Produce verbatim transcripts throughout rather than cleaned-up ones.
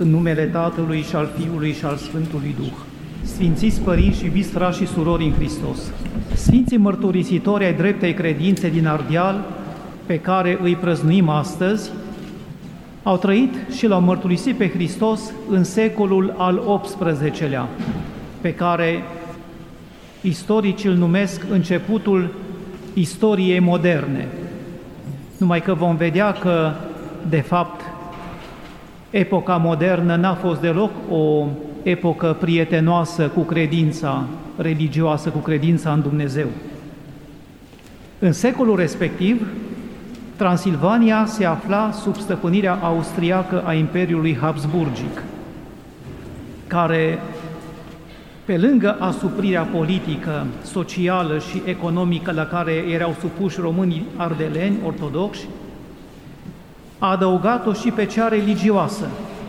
În numele Tatălui și al Fiului și al Sfântului Duh. Sfințiți părinți și iubiți frați și surori în Hristos, Sfinții mărturisitori ai dreptei credințe din Ardeal, pe care îi prăznuim astăzi, au trăit și l-au mărturisit pe Hristos în secolul al optsprezecelea, pe care istoricii îl numesc începutul istoriei moderne. Numai că vom vedea că, de fapt, epoca modernă n-a fost deloc o epocă prietenoasă cu credința religioasă, cu credința în Dumnezeu. În secolul respectiv, Transilvania se afla sub stăpânirea austriacă a Imperiului Habsburgic, care, pe lângă asuprirea politică, socială și economică la care erau supuși românii ardeleni ortodoxi, a adăugat-o și pe cea religioasă.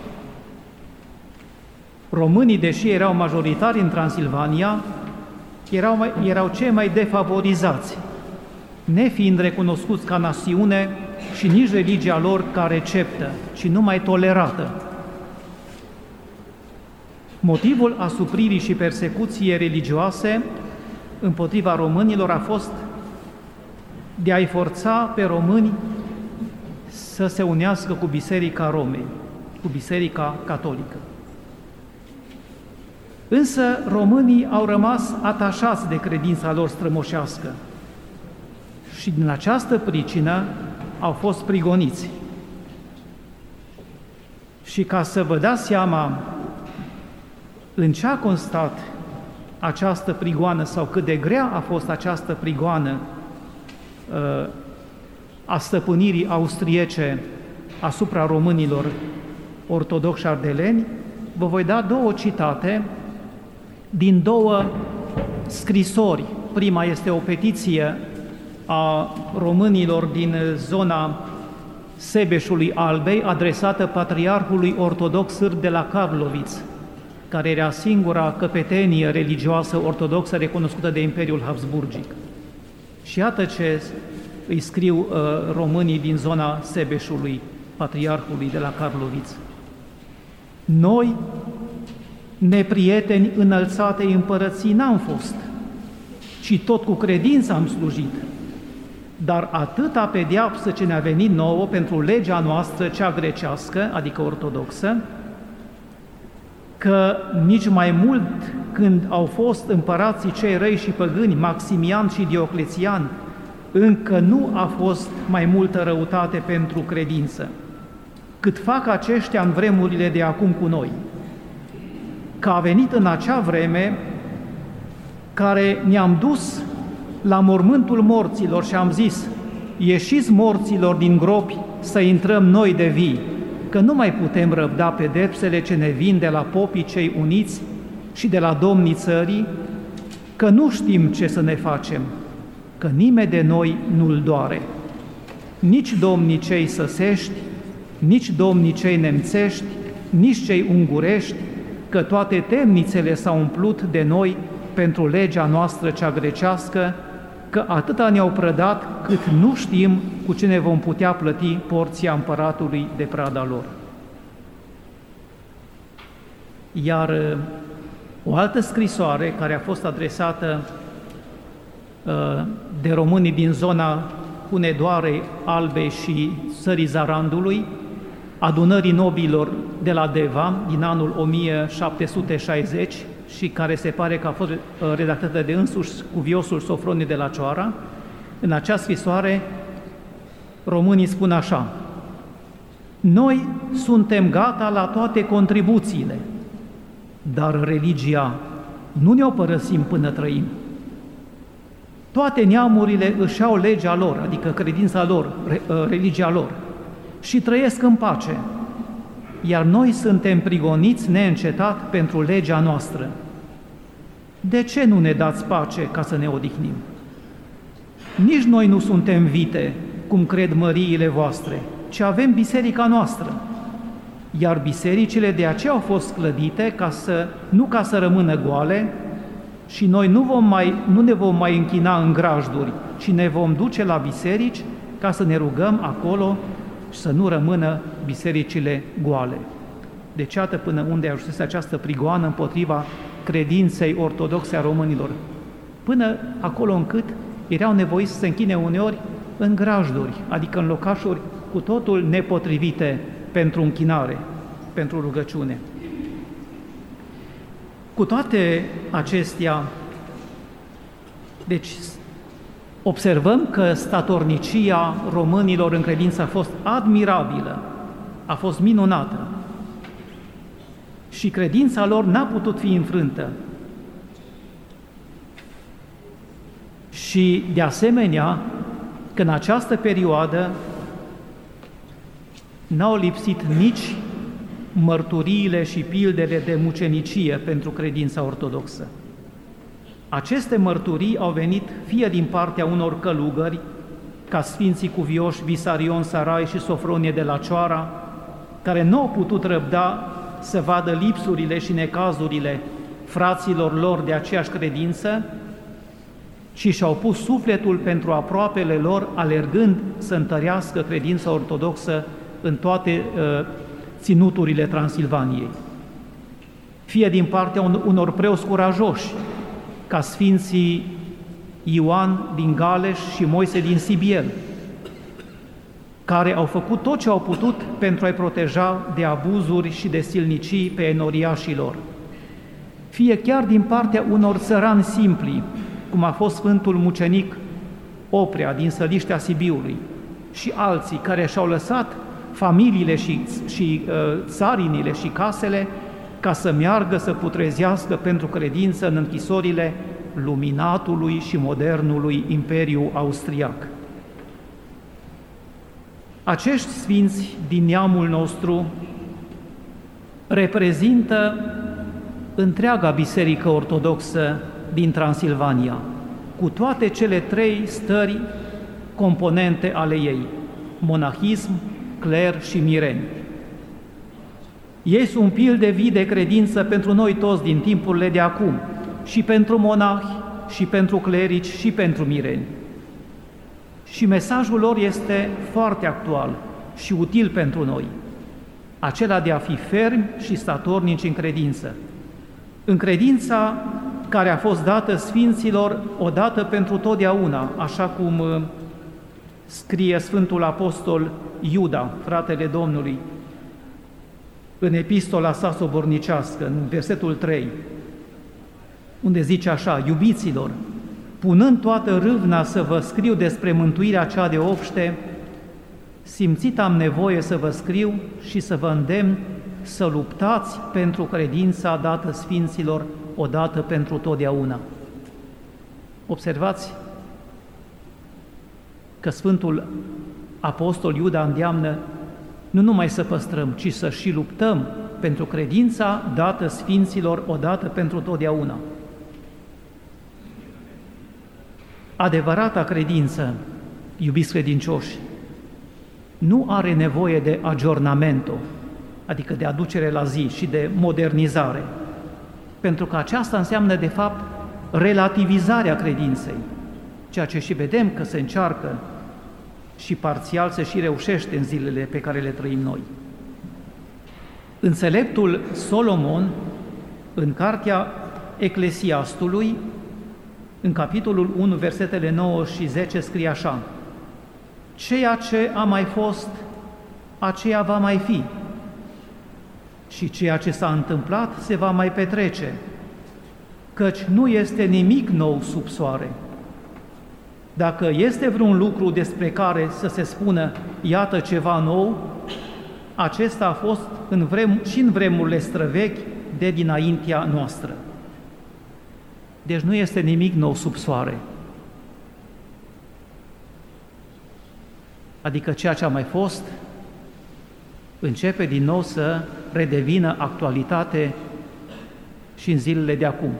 Românii, deși erau majoritari în Transilvania, erau, mai, erau cei mai defavorizați, nefiind recunoscuți ca națiune și nici religia lor ca receptă, ci numai tolerată. Motivul asupririi și persecuției religioase împotriva românilor a fost de a-i forța pe români să se unească cu Biserica Romei, cu Biserica Catolică. Însă românii au rămas atașați de credința lor strămoșească și din această pricină au fost prigoniți. Și ca să vă dați seama în ce a constat această prigoană sau cât de grea a fost această prigoană a stăpânirii austriece asupra românilor ortodoxi ardeleni, vă voi da două citate din două scrisori. Prima este o petiție a românilor din zona Sebeșului Albei, adresată Patriarhului Ortodox Sârb de la Karloviț, care era singura căpetenie religioasă ortodoxă recunoscută de Imperiul Habsburgic. Și iată ce îi scriu uh, românii din zona Sebeșului, Patriarhului de la Karloviț. Noi, neprieteni înălțatei împărății, n-am fost, ci tot cu credință am slujit. Dar atâta pedeapsă ce ne-a venit nouă pentru legea noastră, cea grecească, adică ortodoxă, că nici mai mult când au fost împărații cei răi și păgâni, Maximian și Dioclețian, încă nu a fost mai multă răutate pentru credință, cât fac aceștia în vremurile de acum cu noi. Că a venit în acea vreme care ne-am dus la mormântul morților și am zis: ieșiți morților din gropi să intrăm noi de vii, că nu mai putem răbda pedepsele ce ne vin de la popii cei uniți și de la domnii țării, că nu știm ce să ne facem, că nimeni de noi nu-l doare. Nici domnii cei săsești, nici domnii cei nemțești, nici cei ungurești, că toate temnițele s-au umplut de noi pentru legea noastră cea grecească, că atâta ne-au prădat cât nu știm cu ce ne vom putea plăti porția împăratului de prada lor. Iar o altă scrisoare care a fost adresată de românii din zona Hunedoarei, Albei și țării Zarandului, adunării nobilor de la Deva din anul o mie șapte sute șaizeci și care se pare că a fost redactată de însuși cuviosul Sofronie de la Cioara, în acea scrisoare românii spun așa: noi suntem gata la toate contribuțiile, dar religia nu ne-o părăsim până trăim. Toate neamurile își au legea lor, adică credința lor, religia lor, și trăiesc în pace, iar noi suntem prigoniți neîncetat pentru legea noastră. De ce nu ne dați pace ca să ne odihnim? Nici noi nu suntem vite, cum cred măriile voastre, ci avem biserica noastră, iar bisericile de aceea au fost clădite ca să, nu ca să rămână goale, și noi nu, vom mai, nu ne vom mai închina în grajduri, ci ne vom duce la biserici ca să ne rugăm acolo și să nu rămână bisericile goale. de ceată până unde ajunsese această prigoană împotriva credinței ortodoxe a românilor, până acolo încât erau nevoiți să se închine uneori în grajduri, adică în locașuri cu totul nepotrivite pentru închinare, pentru rugăciune. Cu toate acestea, deci observăm că statornicia românilor în credință a fost admirabilă, a fost minunată și credința lor n-a putut fi înfrântă. Și de asemenea, că în această perioadă n-au lipsit nici mărturiile și pildele de mucenicie pentru credința ortodoxă. Aceste mărturii au venit fie din partea unor călugări, ca Sfinții Cuvioși Visarion Sarai și Sofronie de la Cioara, care nu au putut răbda să vadă lipsurile și necazurile fraților lor de aceeași credință, ci și-au pus sufletul pentru aproapele lor, alergând să întărească credința ortodoxă în toate uh, ținuturile Transilvaniei. Fie din partea unor preoți curajoși, ca Sfinții Ioan din Galeș și Moise din Sibiel, care au făcut tot ce au putut pentru a-i proteja de abuzuri și de silnicii pe enoriașilor. Fie chiar din partea unor țărani simpli, cum a fost Sfântul Mucenic Oprea din Săliștea Sibiului și alții care și-au lăsat familiile și, și uh, țarinile și casele ca să meargă să putrezească pentru credință în închisorile luminatului și modernului Imperiu Austriac. Acești sfinți din neamul nostru reprezintă întreaga Biserică Ortodoxă din Transilvania, cu toate cele trei stări componente ale ei, monahism, cler și mireni. Ei sunt pil de vii de credință pentru noi toți din timpurile de acum, și pentru monahi, și pentru clerici, și pentru mireni. Și mesajul lor este foarte actual și util pentru noi, acela de a fi fermi și statornici în credință. În credința care a fost dată Sfinților odată pentru totdeauna, așa cum scrie Sfântul Apostol Iuda, fratele Domnului, în epistola sa sobornicească, în versetul trei, unde zice așa: iubiților, punând toată râvna să vă scriu despre mântuirea cea de obște, simțit am nevoie să vă scriu și să vă îndemn să luptați pentru credința dată Sfinților odată pentru totdeauna. Observați că Sfântul Apostol Iuda îndeamnă nu numai să păstrăm, ci să și luptăm pentru credința dată Sfinților odată pentru totdeauna. Adevărata credință, iubiți credincioși, nu are nevoie de aggiornamento, adică de aducere la zi și de modernizare, pentru că aceasta înseamnă, de fapt, relativizarea credinței, ceea ce și vedem că se încearcă și parțial se și reușește în zilele pe care le trăim noi. Înțeleptul Solomon, în cartea Eclesiastului, în capitolul unu, versetele nouă și zece, scrie așa: ceea ce a mai fost, aceea va mai fi, și ceea ce s-a întâmplat se va mai petrece, căci nu este nimic nou sub soare. Dacă este vreun lucru despre care să se spună, iată ceva nou, acesta a fost în vrem, și în vremurile străvechi de dinaintea noastră. Deci nu este nimic nou sub soare. Adică ceea ce a mai fost începe din nou să redevină actualitate și în zilele de acum.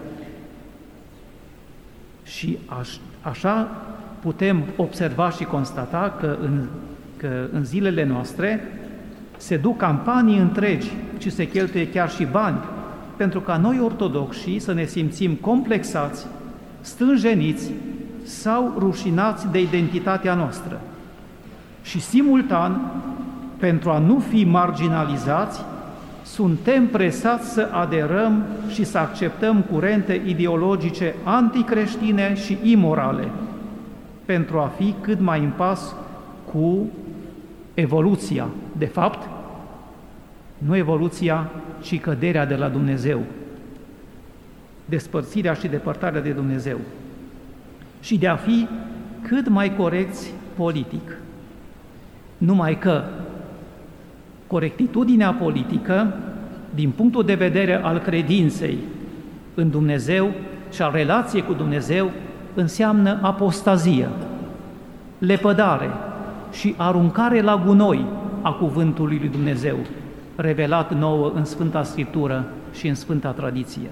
Și aș, așa putem observa și constata că în, că în zilele noastre se duc campanii întregi și se cheltuie chiar și bani pentru ca noi ortodoxi să ne simțim complexați, stânjeniți sau rușinați de identitatea noastră. Și simultan, pentru a nu fi marginalizați, suntem presați să aderăm și să acceptăm curente ideologice anticreștine și imorale pentru a fi cât mai în pas cu evoluția. De fapt, nu evoluția, ci căderea de la Dumnezeu, despărțirea și depărtarea de Dumnezeu, și de a fi cât mai corecți politic. Numai că corectitudinea politică, din punctul de vedere al credinței în Dumnezeu și al relației cu Dumnezeu, înseamnă apostazie, lepădare și aruncare la gunoi a cuvântului lui Dumnezeu, revelat nouă în Sfânta Scriptură și în Sfânta Tradiție.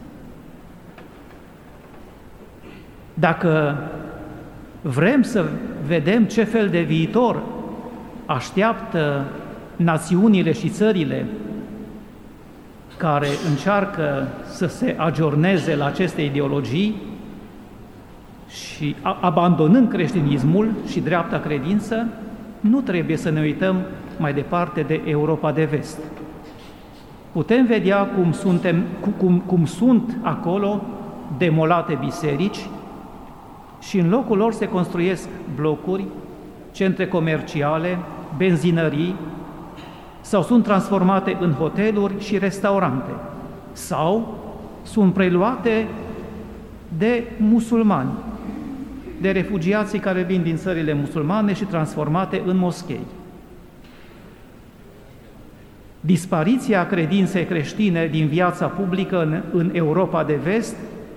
Dacă vrem să vedem ce fel de viitor așteaptă națiunile și țările care încearcă să se agiorneze la aceste ideologii și abandonând creștinismul și dreapta credință, nu trebuie să ne uităm mai departe de Europa de Vest. Putem vedea cum, suntem, cum, cum sunt acolo demolate biserici și în locul lor se construiesc blocuri, centre comerciale, benzinării, sau sunt transformate în hoteluri și restaurante, sau sunt preluate de musulmani, de refugiații care vin din țările musulmane și transformate în moschei. Dispariția credinței creștine din viața publică în, în Europa de Vest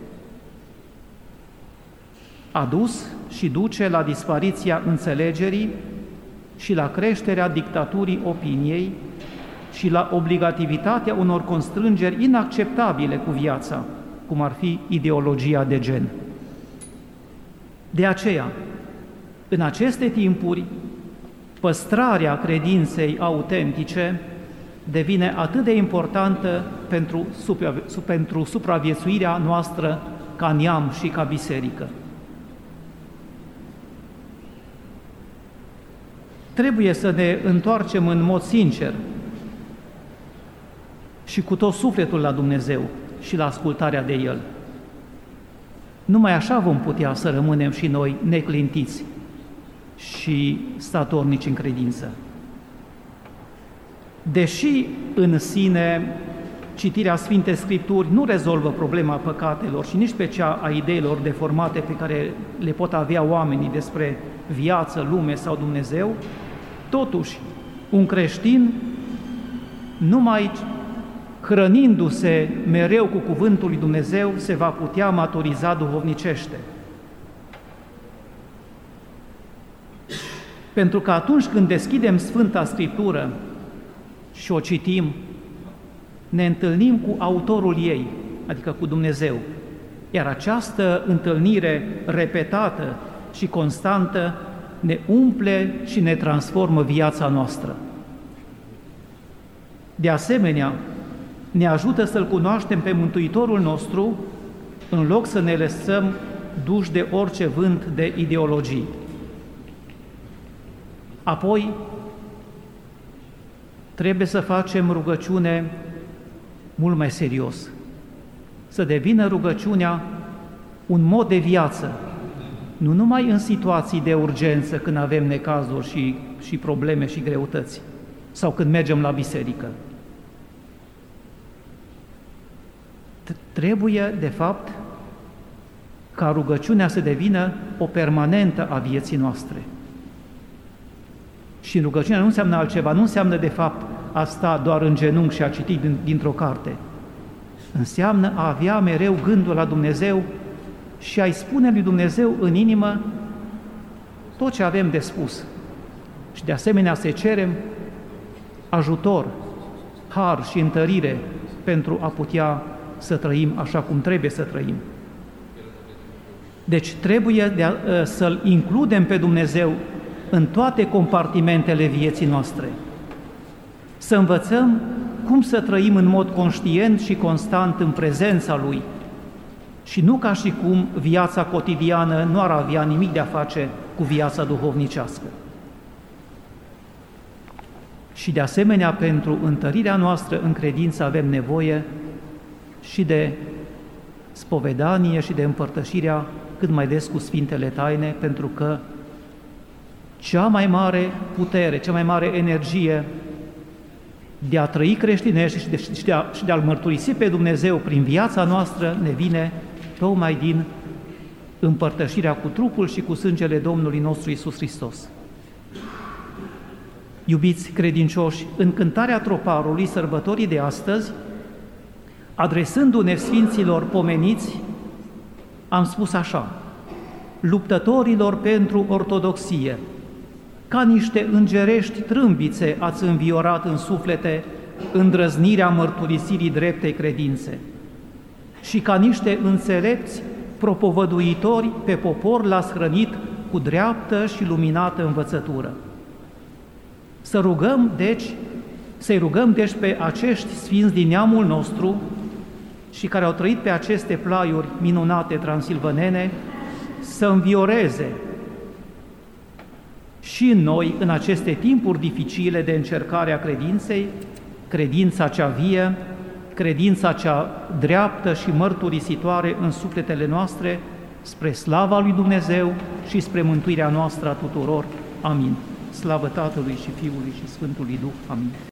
a dus și duce la dispariția înțelegerii și la creșterea dictaturii opiniei și la obligativitatea unor constrângeri inacceptabile cu viața, cum ar fi ideologia de gen. De aceea, în aceste timpuri, păstrarea credinței autentice devine atât de importantă pentru, pentru supraviețuirea noastră ca neam și ca biserică. Trebuie să ne întoarcem în mod sincer și cu tot sufletul la Dumnezeu și la ascultarea de El. Numai așa vom putea să rămânem și noi neclintiți și statornici în credință. Deși în sine citirea Sfintei Scripturi nu rezolvă problema păcatelor și nici pe cea a ideilor deformate pe care le pot avea oamenii despre viață, lume sau Dumnezeu, totuși un creștin, numai hrănindu-se mereu cu cuvântul lui Dumnezeu, se va putea maturiza duhovnicește. Pentru că atunci când deschidem Sfânta Scriptură și o citim, ne întâlnim cu autorul ei, adică cu Dumnezeu. Iar această întâlnire repetată și constantă ne umple și ne transformă viața noastră. De asemenea, ne ajută să-L cunoaștem pe Mântuitorul nostru, în loc să ne lăsăm duși de orice vânt de ideologii. Apoi, trebuie să facem rugăciune mult mai serios, să devină rugăciunea un mod de viață, nu numai în situații de urgență, când avem necazuri și, și probleme și greutăți, sau când mergem la biserică. Trebuie, de fapt, ca rugăciunea să devină o permanentă a vieții noastre. Și rugăciunea nu înseamnă altceva, nu înseamnă, de fapt, a sta doar în genunchi și a citi dintr-o carte. Înseamnă a avea mereu gândul la Dumnezeu și a-i spune lui Dumnezeu în inimă tot ce avem de spus. Și de asemenea să cerem ajutor, har și întărire pentru a putea să trăim așa cum trebuie să trăim. Deci trebuie de a, să-L includem pe Dumnezeu în toate compartimentele vieții noastre. Să învățăm cum să trăim în mod conștient și constant în prezența Lui și nu ca și cum viața cotidiană nu ar avea nimic de a face cu viața duhovnicească. Și de asemenea, pentru întărirea noastră în credință avem nevoie și de spovedanie și de împărtășirea cât mai des cu Sfintele Taine, pentru că cea mai mare putere, cea mai mare energie de a trăi creștinești și de, și de, a, și de a-L mărturisi pe Dumnezeu prin viața noastră ne vine tocmai din împărtășirea cu trupul și cu sângele Domnului nostru Iisus Hristos. Iubiți credincioși, în cântarea troparului sărbătorii de astăzi, adresându-ne Sfinților pomeniți, am spus așa: luptătorilor pentru ortodoxie, ca niște îngerești trâmbițe ați înviorat în suflete îndrăznirea mărturisirii dreptei credințe și ca niște înțelepți propovăduitori pe popor l-ați hrănit cu dreaptă și luminată învățătură. Să rugăm, deci, să-i rugăm, deci, pe acești sfinți din neamul nostru și care au trăit pe aceste plaiuri minunate transilvanene, să învioreze și în noi, în aceste timpuri dificile de încercare a credinței, credința cea vie, credința cea dreaptă și mărturisitoare în sufletele noastre, spre slava lui Dumnezeu și spre mântuirea noastră a tuturor. Amin. Slavă Tatălui și Fiului și Sfântului Duh. Amin.